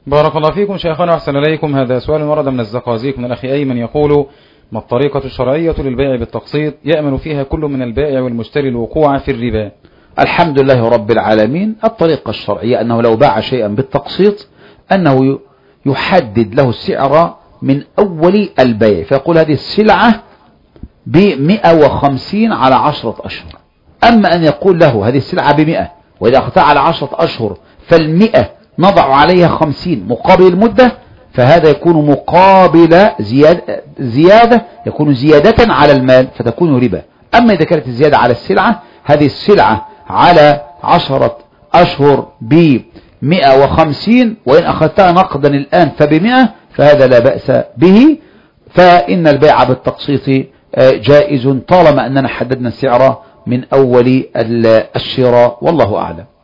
بارك الله فيكم شيخنا وأحسن إليكم. هذا سؤال ورد من الزقازيق من الأخ أيمن يقول: ما الطريقة الشرعية للبيع بالتقسيط يأمن فيها كل من البائع والمشتري الوقوع في الربا؟ الحمد لله رب العالمين. الطريقة الشرعية أنه لو باع شيئا بالتقسيط أنه يحدد له السعر من أول البيع، فيقول هذه السلعة ب150 على 10 أشهر. أما أن يقول له هذه السلعة ب100 وإذا أخذتها على 10 أشهر فال100 نضع عليها 50 مقابل المدة، فهذا يكون مقابل زيادة يكون زيادة على المال فتكون ربا. أما إذا كانت الزيادة على السلعة، هذه السلعة على 10 أشهر ب150 وإن أخذتها نقدا الآن فب100 فهذا لا بأس به. فإن البيع بالتقسيط جائز طالما أننا حددنا السعر من أول الشراء، والله أعلم.